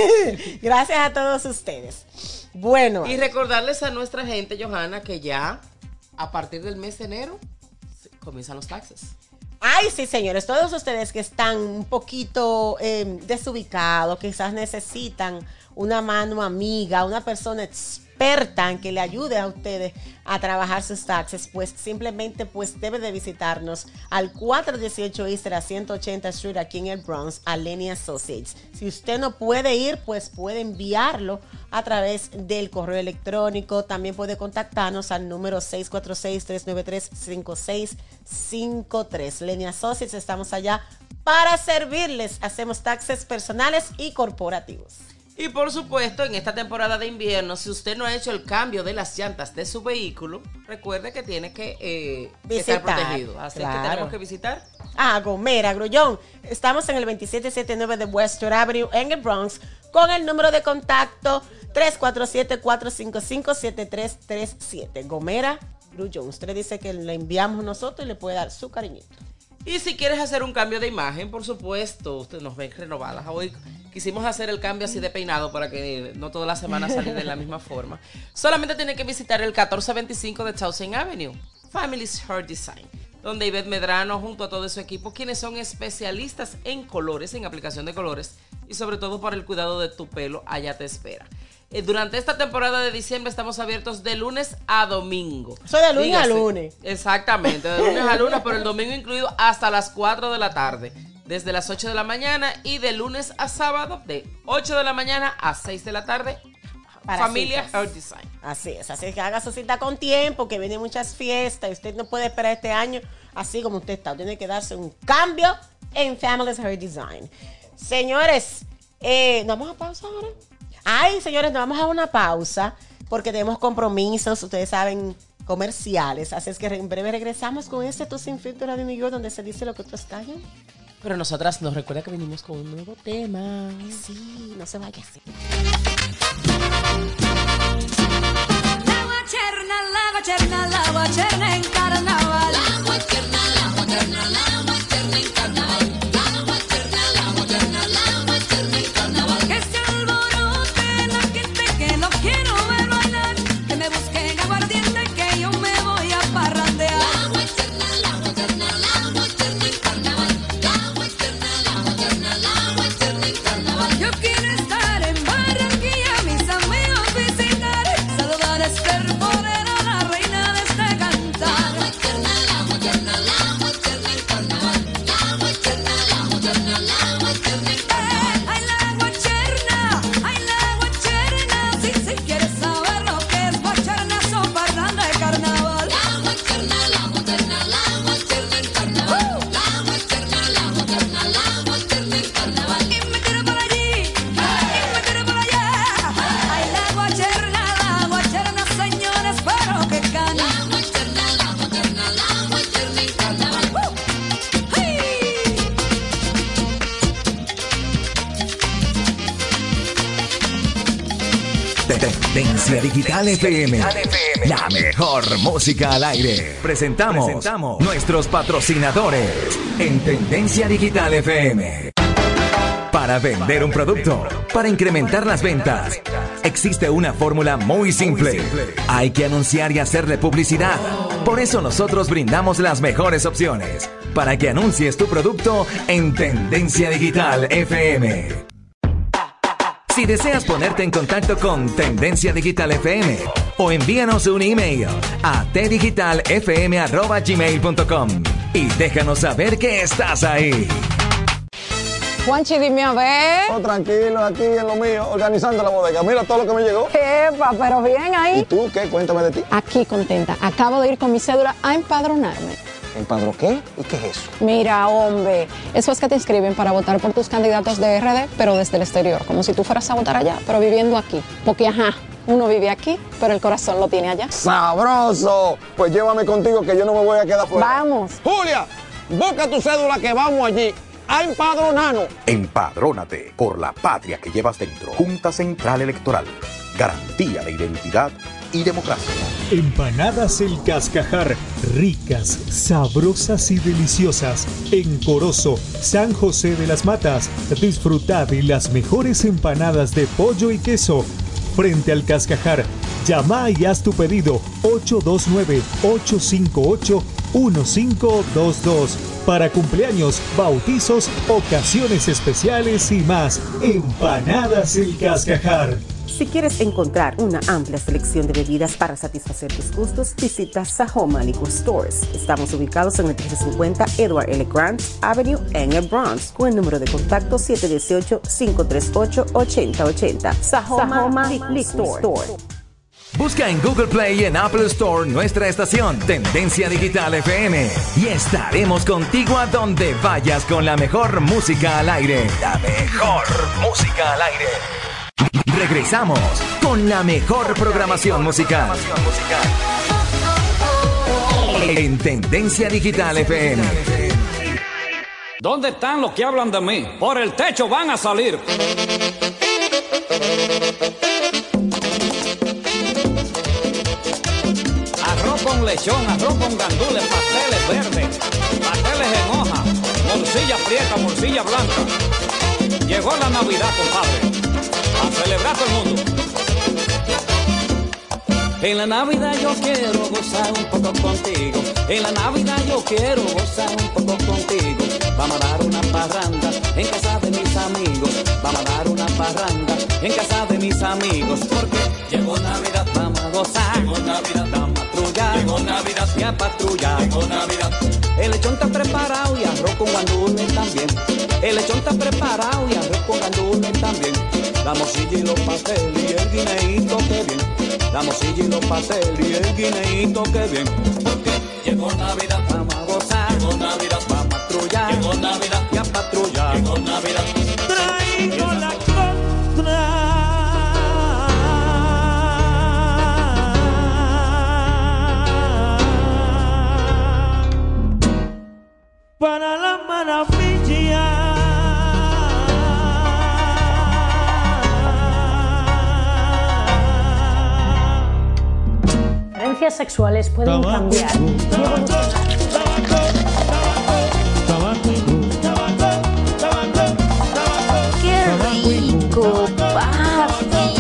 Gracias a todos ustedes. Bueno. Y recordarles a nuestra gente, Johanna, que ya a partir del mes de enero se- comienzan los taxes. Ay, sí, señores, todos ustedes que están un poquito eh, desubicados, quizás necesitan una mano amiga, una persona experta experta en que le ayude a ustedes a trabajar sus taxes, pues simplemente pues debe de visitarnos al cuatrocientos dieciocho East de la ciento ochenta Street aquí en el Bronx, a Lenny Associates. Si usted no puede ir, pues puede enviarlo a través del correo electrónico. También puede contactarnos al número seis cuatro seis, tres nueve tres, cinco seis cinco tres. Lenny Associates, estamos allá para servirles. Hacemos taxes personales y corporativos. Y por supuesto, en esta temporada de invierno, si usted no ha hecho el cambio de las llantas de su vehículo, recuerde que tiene que eh, estar protegido. Así claro. que tenemos que visitar a Gomera Grullón. Estamos en el veintisiete setenta y nueve de Western Avenue en el Bronx con el número de contacto tres cuatro siete, cuatro cinco cinco, siete tres tres siete. Gomera Grullón. Usted dice que le enviamos nosotros y le puede dar su cariñito. Y si quieres hacer un cambio de imagen, por supuesto, usted nos ven renovadas. Hoy quisimos hacer el cambio así de peinado para que no toda la semana salga de la misma forma. Solamente tiene que visitar el catorce veinticinco de Towson Avenue, Family's Hair Design, donde Ivette Medrano junto a todo su equipo, quienes son especialistas en colores, en aplicación de colores y sobre todo para el cuidado de tu pelo, allá te espera. Eh, durante esta temporada de diciembre estamos abiertos de lunes a domingo. Soy de lunes Dígase, a lunes. Exactamente, de lunes a lunes, pero el domingo incluido hasta las cuatro de la tarde. Desde las ocho de la mañana y de lunes a sábado de ocho de la mañana a seis de la tarde. Para Familia Hair Design. Así es, así es que haga su cita con tiempo, que vienen muchas fiestas y usted no puede esperar este año así como usted está. Tiene que darse un cambio en Family's Hair Design. Señores, eh, ¿nos vamos a pausa ahora? Ay, señores, nos vamos a una pausa porque tenemos compromisos, ustedes saben, comerciales. Así es que en breve regresamos con este Tu Sin Filtro Radio New York, donde se dice lo que otros callan. Pero nosotras nos recuerda que venimos con un nuevo tema. Sí, no se vaya así. La guacherna, la guacherna, la guacherna en carnaval. La guacherna, la guacherna, la guacherna en carnaval. La guacherna, la guacherna, la guacherna en carnaval. Que se alborote la gente que no quiero ver bailar. Que me busquen aguardiente que yo me voy a parrandear. La guacherna, la guacherna, la guacherna en carnaval. La guacherna, la guacherna, la guacherna en carnaval. Yo quiero estar en Barranquilla, mis amigos visitar, saludar a Esther Moreno, la reina de este cantar. La guacherna, la guacherna, la guacherna en carnaval. La guacherna, la guacherna, la guacherna en carnaval. Ay, la guacherna, ay, la guacherna. Si, si quieres saber lo que es guacherna, son parranda de carnaval. La guacherna, la guacherna, la guacherna en carnaval. La guacherna, la guacherna, la guacherna en carnaval. Y me tiro por allí, y me tiro por allá. Ay, la guacherna, la guacherna, señores, pero que can. La guacherna, la guacherna, la guacherna en carnaval. ¡Hey! Tendencia Digital F M, la mejor música al aire. Presentamos, Presentamos nuestros patrocinadores en Tendencia Digital F M. Para vender un producto, para incrementar las ventas, existe una fórmula muy simple. Hay que anunciar y hacerle publicidad. Por eso nosotros brindamos las mejores opciones para que anuncies tu producto en Tendencia Digital F M. Si deseas ponerte en contacto con Tendencia Digital F M o envíanos un email a t digital f m arroba gmail punto com y déjanos saber que estás ahí. Juanchi, dime a ver. Oh, tranquilo, aquí en lo mío, organizando la bodega. Mira todo lo que me llegó. Epa, pero bien ahí. ¿Y tú qué? Cuéntame de ti. Aquí contenta. Acabo de ir con mi cédula a empadronarme. ¿Empadro qué? ¿Y qué es eso? Mira, hombre, eso es que te inscriben para votar por tus candidatos de R D, pero desde el exterior, como si tú fueras a votar allá, pero viviendo aquí. Porque, ajá, uno vive aquí, pero el corazón lo tiene allá. ¡Sabroso! Pues llévame contigo que yo no me voy a quedar fuera. ¡Vamos! Julia, busca tu cédula que vamos allí a empadronarnos. Empadrónate por la patria que llevas dentro. Junta Central Electoral. Garantía de identidad y democracia. Empanadas El Cascajar, ricas, sabrosas y deliciosas. En Corozo, San José de las Matas, disfruta de las mejores empanadas de pollo y queso. Frente al Cascajar, llama y haz tu pedido ocho dos nueve, ocho cinco ocho, uno cinco dos dos. Para cumpleaños, bautizos, ocasiones especiales y más. Empanadas El Cascajar. Si quieres encontrar una amplia selección de bebidas para satisfacer tus gustos, visita Sahoma Liquor Stores. Estamos ubicados en el trescientos cincuenta Edward L. Grant Avenue en el Bronx, con el número de contacto siete uno ocho, cinco tres ocho, ocho cero ocho cero. Sahoma Liquor Store. Busca en Google Play y en Apple Store nuestra estación Tendencia Digital F M y estaremos contigo a donde vayas con la mejor música al aire. La mejor música al aire. Regresamos con la mejor programación musical en Tendencia Digital F M. ¿Dónde están los que hablan de mí? Por el techo van a salir. Arroz con lechón, arroz con gandules, pasteles verdes, pasteles en hoja, morcilla prieta, morcilla blanca. Llegó la Navidad, compadre. A celebrar todo el mundo. En la Navidad yo quiero gozar un poco contigo. En la Navidad yo quiero gozar un poco contigo. Vamos a dar una parranda en casa de mis amigos. Vamos a dar una parranda en casa de mis amigos. Porque llegó Navidad, vamos a gozar. Llegó Navidad, vamos a patrullar. Llegó Navidad, y a patrullar. Llegó Navidad. El lechón está preparado y arroz con gandules también. El lechón está preparado y arroz con gandules también. La morcilla y los pasteles y el guineíto que bien. La morcilla y los pasteles y el guineíto que bien. Porque llegó Navidad, vamos a gozar. Llegó Navidad, vamos a patrullar. Llegó Navidad, y a patrullar. Llegó Navidad. Traigo la contra. Para la maravilla. Preferencias sexuales pueden cambiar. ¡Qué rico, papi!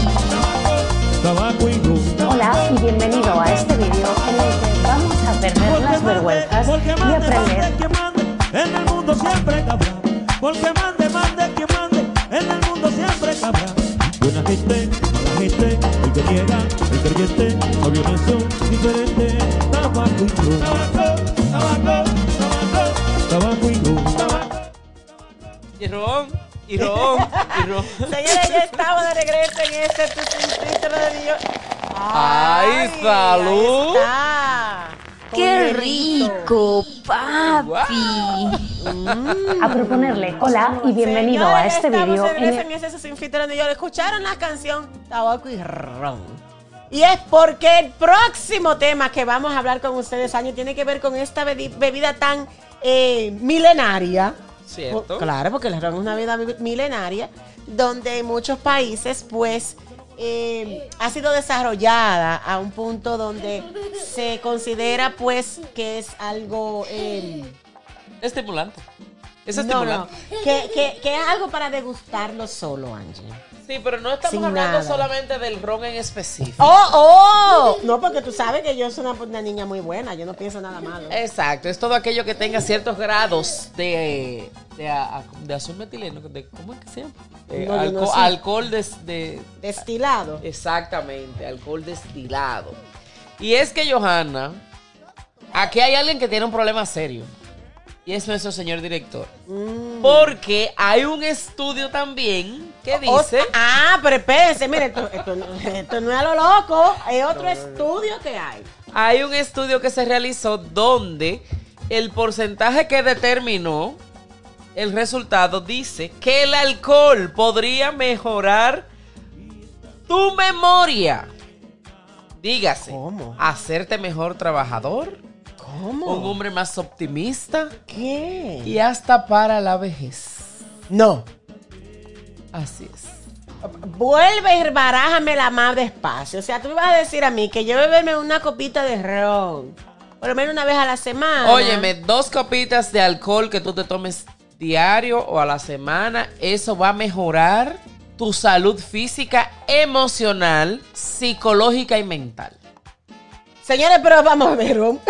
Hola y bienvenido a este vídeo en el que vamos a perder las vergüenzas y aprender. En el mundo siempre habrá, porque mande, mande, que mande, en el mundo siempre habrá. Buena gente, mala gente, el que niega, el creyente, avionazo, diferente, tabaco y cruz. Tabaco, tabaco, tabaco, tabaco y cruz. Y ron, y ron, y ron. Señores, ya estamos de regreso en este tu Sin de Dios. ¡Ay, salud! Ahí está. ¡Qué rico, papi! A proponerle, hola y bienvenido Señores, a este estamos vídeo. de regreso en ese Sin Filtro de Dios. Escucharon la canción Tabaco y Ron. Y es porque el próximo tema que vamos a hablar con ustedes, Año, tiene que ver con esta bebida tan eh, milenaria. Cierto. Claro, porque el ron es una bebida milenaria, donde en muchos países, pues, eh, ha sido desarrollada a un punto donde se considera, pues, que es algo eh, estimulante. Es no, estimulante. no, que, que, que es algo para degustarlo solo, Angie. Sí, pero no estamos Sin hablando nada. solamente del ron en específico. ¡Oh, oh! No, porque tú sabes que yo soy una, una niña muy buena, yo no pienso nada malo. Exacto, es todo aquello que tenga ciertos grados de, de, a- de azul metileno. De, ¿Cómo es que se llama? Eh, No, yo no alco- sé. alcohol des- de, Destilado. Exactamente, alcohol destilado. Y es que, Johanna, aquí hay alguien que tiene un problema serio. Y es nuestro señor director. Mm. Porque hay un estudio también que O- dice... ah, pero espérense, mire, esto, esto, no- esto no es a lo loco, hay otro estudio que hay. Hay un estudio que se realizó donde el porcentaje que determinó el resultado dice que el alcohol podría mejorar tu memoria. Dígase, ¿Cómo? hacerte mejor trabajador, ¿Cómo? un hombre más optimista ¿Qué? y hasta para la vejez. No. Así es. Vuelve y barájamela más despacio. O sea, tú me vas a decir a mí que yo beberme una copita de ron, por lo menos una vez a la semana. Óyeme, dos copitas de alcohol que tú te tomes diario o a la semana, eso va a mejorar tu salud física, emocional, psicológica y mental. Señores, pero vamos a ver, ron.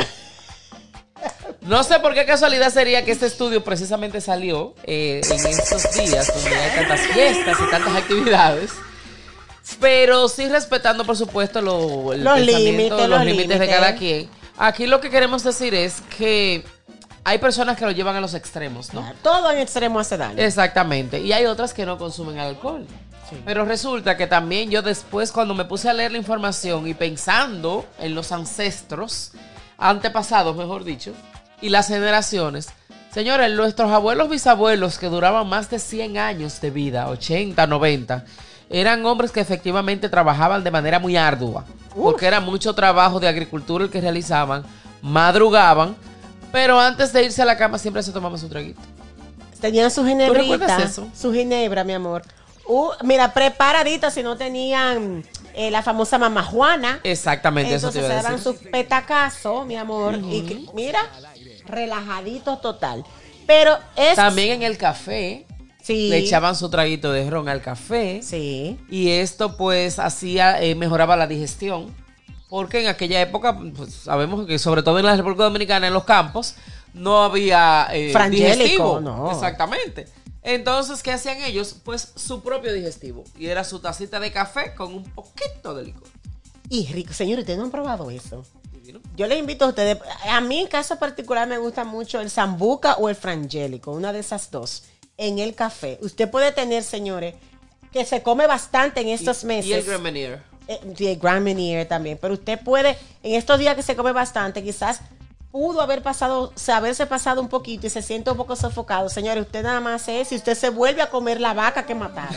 No sé por qué casualidad sería que este estudio precisamente salió eh, en estos días donde hay tantas fiestas y tantas actividades. pero sí respetando, por supuesto, lo, el Los pensamiento, límites, los los límites de límites. cada quien. Aquí lo que queremos decir es que hay personas que lo llevan a los extremos, ¿no? Todo en extremo hace daño. Exactamente. Y hay otras que no consumen alcohol. Pero resulta que también yo después, cuando me puse a leer la información y pensando en los ancestros, antepasados, mejor dicho, y las generaciones, señores, nuestros abuelos, bisabuelos que duraban más de cien años de vida, ochenta, noventa, eran hombres que efectivamente trabajaban de manera muy ardua, porque era mucho trabajo de agricultura el que realizaban, madrugaban, pero antes de irse a la cama siempre se tomaban su traguito. Tenían su ¿Tú ginebrita, recuerdas eso? su ginebra, mi amor. Uh, mira, preparadita si no tenían eh, la famosa mamá Juana. Exactamente, eso te Entonces iba a se daban decir. sus petacazos, mi amor. Y que, mira, relajaditos total. Pero es... También en el café Sí. le echaban su traguito de ron al café. Sí. Y esto pues hacía, eh, mejoraba la digestión. Porque en aquella época, pues, sabemos que sobre todo en la República Dominicana, en los campos, no había eh, Frangélico, digestivo. no. Exactamente. Entonces, ¿qué hacían ellos? Pues su propio digestivo. Y era su tacita de café con un poquito de licor. Y rico, señores, ustedes no han probado eso. Yo les invito a ustedes. A mí, en caso particular, me gusta mucho el sambuca o el frangélico, una de esas dos, en el café. Usted puede tener, señores, que se come bastante en estos Y- meses. Y el Grand Marnier. Eh, sí, el Grand Marnier también. Pero usted puede, en estos días que se come bastante, quizás pudo haber pasado, o sea, haberse pasado un poquito y se siente un poco sofocado. Señores, usted nada más es y usted se vuelve a comer la vaca que mataron.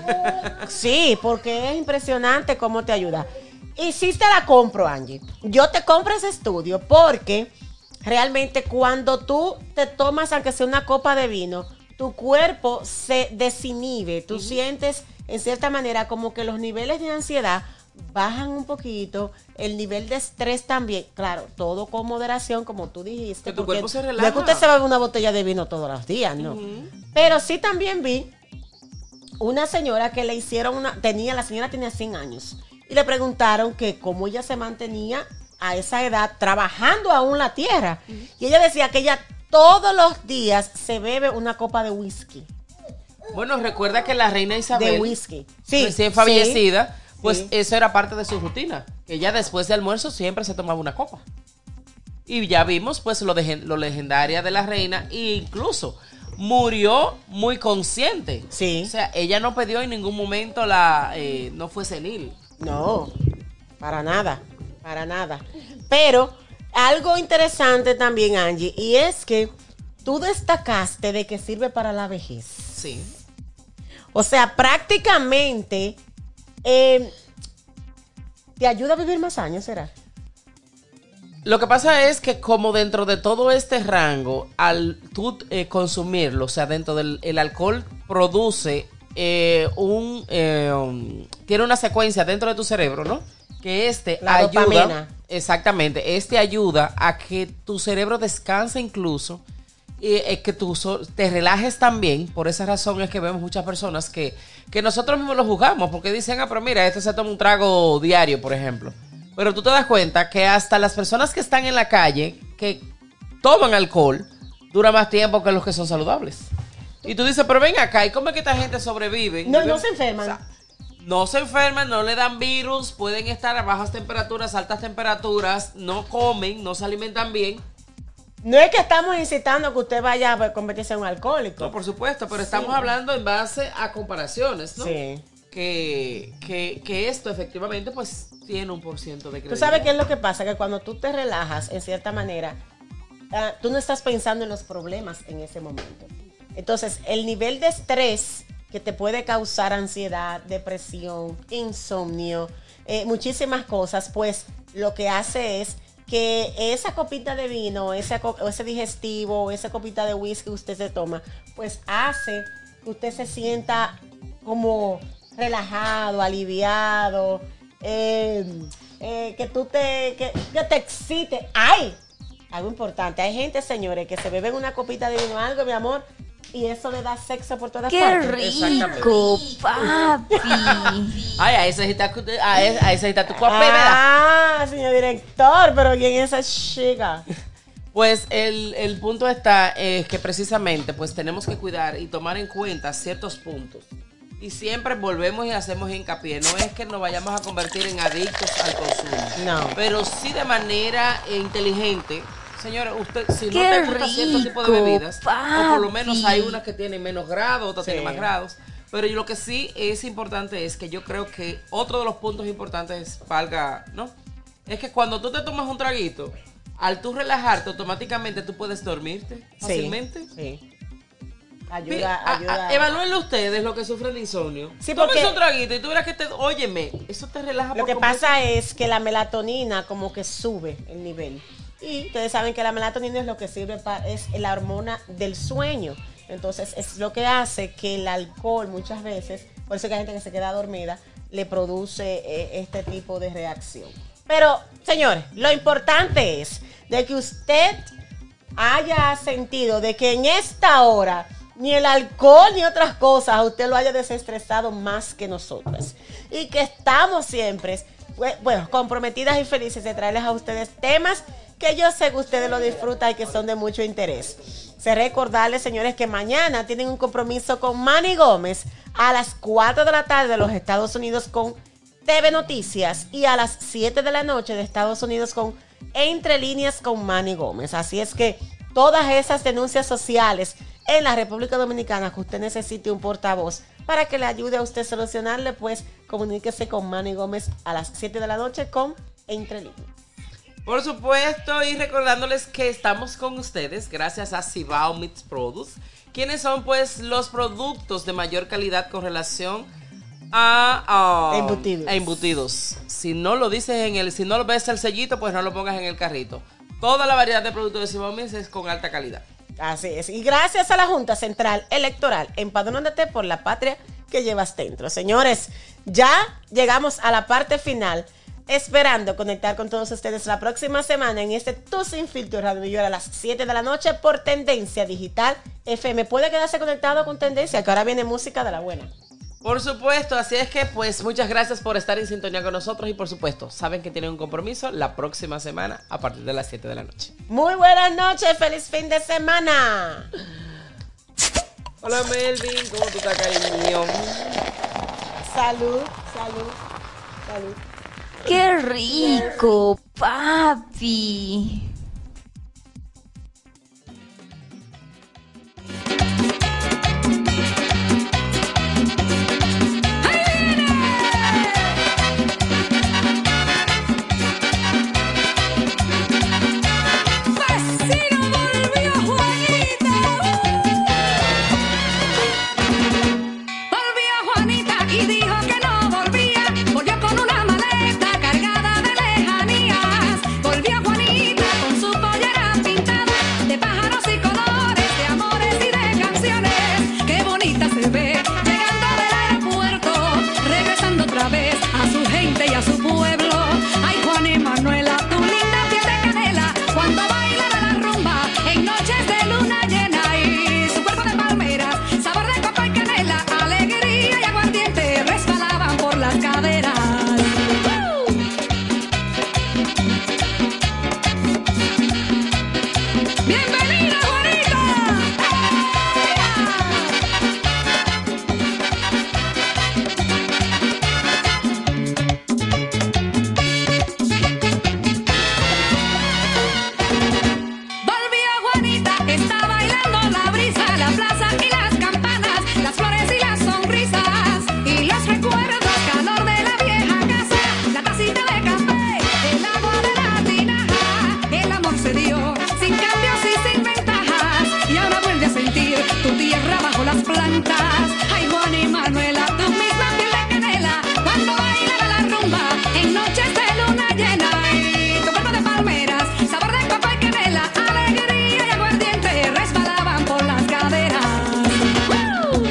Sí, porque es impresionante cómo te ayuda. Y sí te la compro, Angie. Yo te compro ese estudio porque realmente cuando tú te tomas, aunque sea una copa de vino, tu cuerpo se desinhibe. Tú sientes, en cierta manera, como que los niveles de ansiedad bajan un poquito, el nivel de estrés también. Claro, todo con moderación, como tú dijiste. Que tu porque cuerpo se no es relaja. que usted se bebe una botella de vino todos los días, no. Pero sí también vi una señora que le hicieron una, tenía, la señora tenía cien años, y le preguntaron que cómo ella se mantenía a esa edad trabajando aún la tierra. Y ella decía que ella todos los días se bebe una copa de whisky. Bueno, recuerda que la reina Isabel, De whisky. Sí, recién sí, fallecida, pues sí. eso era parte de su rutina. Ella después de almuerzo siempre se tomaba una copa. Y ya vimos pues lo, de, lo legendaria de la reina, e incluso murió muy consciente. Sí. O sea, ella no perdió en ningún momento la, eh, no fue senil. No, para nada, para nada. Pero algo interesante también, Angie, y es que tú destacaste de que sirve para la vejez. Sí. O sea, prácticamente eh, te ayuda a vivir más años, ¿será? Lo que pasa es que como dentro de todo este rango, al tú eh, consumirlo, o sea, dentro del el alcohol produce eh, un... eh, um, tiene una secuencia dentro de tu cerebro, ¿no? Que este La ayuda... dopamina. Exactamente, este ayuda a que tu cerebro descanse incluso, y eh, que tú so- te relajes también. Por esa razón es que vemos muchas personas que, que nosotros mismos lo juzgamos, porque dicen, ah, pero mira, este se toma un trago diario, por ejemplo. Pero tú te das cuenta que hasta las personas que están en la calle, que toman alcohol, dura más tiempo que los que son saludables. Y tú dices, pero ven acá, ¿y cómo es que esta gente sobrevive? No, no se enferman. O sea, no se enferman, no le dan virus, pueden estar a bajas temperaturas, altas temperaturas, no comen, no se alimentan bien. No es que estamos incitando que usted vaya a convertirse en un alcohólico. No, por supuesto, pero estamos Sí. hablando en base a comparaciones, ¿no? Sí. Que, que, que esto efectivamente pues tiene un por ciento de Tú credibilidad. sabes qué es lo que pasa, que cuando tú te relajas, en cierta manera, ah, tú no estás pensando en los problemas en ese momento. Entonces, el nivel de estrés que te puede causar ansiedad, depresión, insomnio, eh, muchísimas cosas, pues lo que hace es que esa copita de vino, ese, co- o ese digestivo, o esa copita de whisky que usted se toma, pues hace que usted se sienta como relajado, aliviado, eh, eh, que tú te, que, que te excite. ¡Ay! Algo importante. Hay gente, señores, que se beben una copita de vino, algo, mi amor, y eso le da sexo por todas ¡Qué partes. rico, papi! Ay, a ese está, a ese, a ese está tu cuapé, ¿verdad? Ah, señor director, pero ¿quién es esa chica? Pues el, el punto está es que precisamente pues tenemos que cuidar y tomar en cuenta ciertos puntos. Y siempre volvemos y hacemos hincapié. No es que nos vayamos a convertir en adictos al consumo. No. Pero sí de manera eh, inteligente. Señora, usted, si Qué no te gusta cierto tipo de rico, bebidas, o por lo menos papi. hay unas que tienen menos grados, otras Sí. tienen más grados. Pero yo lo que sí es importante es que yo creo que otro de los puntos importantes es, valga, ¿no? Es que cuando tú te tomas un traguito, al tú relajarte, automáticamente tú puedes dormirte fácilmente. Sí. Pi- Ayuda, a- ayuda. a- evalúenlo ustedes los que sufren de insomnio. Sí, Tómense porque- un traguito y tú verás que te... Óyeme, eso te relaja Lo por que completo. pasa es que la melatonina como que sube el nivel. Y ustedes saben que la melatonina es lo que sirve para, es la hormona del sueño. Entonces es lo que hace que el alcohol muchas veces, por eso que hay gente que se queda dormida, le produce eh, este tipo de reacción. Pero, señores, lo importante es de que usted haya sentido de que en esta hora ni el alcohol ni otras cosas a usted lo haya desestresado más que nosotras. Y que estamos siempre, bueno, comprometidas y felices de traerles a ustedes temas que yo sé que ustedes lo disfrutan y que son de mucho interés. Se recordarles, señores, que mañana tienen un compromiso con Manny Gómez a las cuatro de la tarde de los Estados Unidos con T V Noticias y a las siete de la noche de Estados Unidos con Entre Líneas con Manny Gómez. Así es que todas esas denuncias sociales en la República Dominicana que usted necesite un portavoz para que le ayude a usted a solucionarle, pues comuníquese con Manny Gómez a las siete de la noche con Entre Líneas. Por supuesto, y recordándoles que estamos con ustedes gracias a Cibao Meats Produce, quienes son pues los productos de mayor calidad con relación a, a, Embutidos. a embutidos. Si no lo dices en el, si no lo ves el sellito, pues no lo pongas en el carrito. Toda la variedad de productos de Cibao Meats es con alta calidad. Así es. Y gracias a la Junta Central Electoral, empadrónate por la patria que llevas dentro. Señores, ya llegamos a la parte final, esperando conectar con todos ustedes la próxima semana en este Tu Sin Filtro Radio New York a las siete de la noche por Tendencia Digital F M. Puede quedarse conectado con Tendencia, que ahora viene música de la buena. Por supuesto, así es que pues muchas gracias por estar en sintonía con nosotros y por supuesto, saben que tienen un compromiso la próxima semana a partir de las siete de la noche. Muy buenas noches, feliz fin de semana. Hola Melvin, ¿cómo tú estás, cariño? Salud, salud, salud. ¡Qué rico, papi! Y dijo que no volvía, volvió con una maleta cargada de lejanías. Volvió Juanita con su pollera pintada de pájaros y colores, de amores y de canciones. Qué bonita se ve llegando del aeropuerto, regresando otra vez a su gente y a su pueblo. Ay, Juan y Manuela, tu linda piel de canela, cuando baila la rumba en noches de luna llena. Y su cuerpo de palmeras, sabor de coco y canela, alegría y aguardiente resbalaban por las caderas. ¡Uh! ¡Bienvenida, Juanita! Volvió Juanita, está bailando la brisa, la plaza y las campanas, las flores y las sonrisas y los recuerdos, calor de la vieja casa, la tacita de café, el agua de la tinaja. El amor se dio sin cambios y sin ventajas y ahora vuelve a sentir tu tierra bajo las plantas. Ay, Juan y Manuela, tu misma piel de canela, cuando baila la rumba en noches de luna llena. Y tu cuerpo de palmeras, sabor de coco y canela, alegría y aguardiente resbalaban por las caderas. ¡Uh!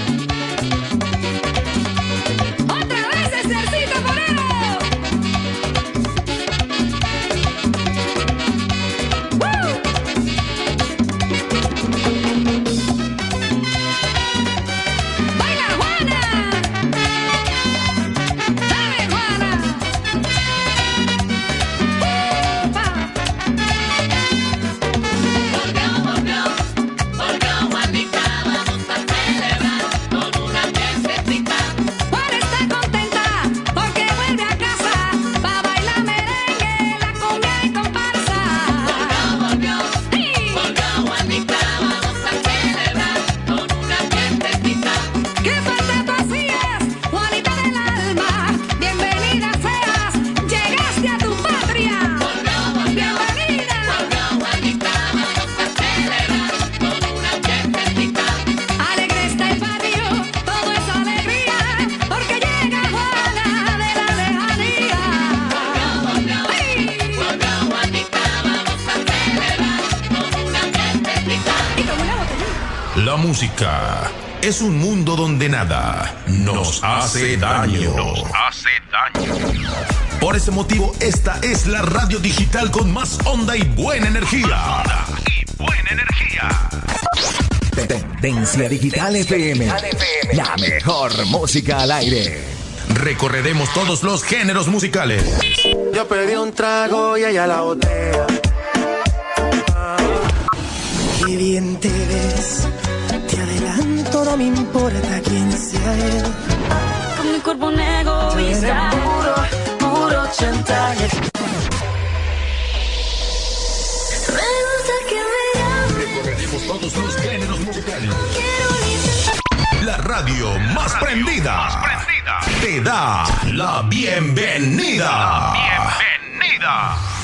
Otra vez Estercito Moreno. ¡Uh! música es un mundo donde nada nos hace daño. Nos hace daño. Por ese motivo, esta es la radio digital con más onda y buena energía. Más onda y buena energía. Tendencia Digital F M. La mejor música al aire. Recorreremos todos los géneros musicales. Yo pedí un trago y ella la botella. Qué bien te ves, te adelanto, no me importa quién sea él. Con mi cuerpo un egoísta, puro, puro chantaje. me gusta que me llames. Recorreremos todos los géneros musicales. La radio más prendida, más prendida te da la bienvenida. La bienvenida.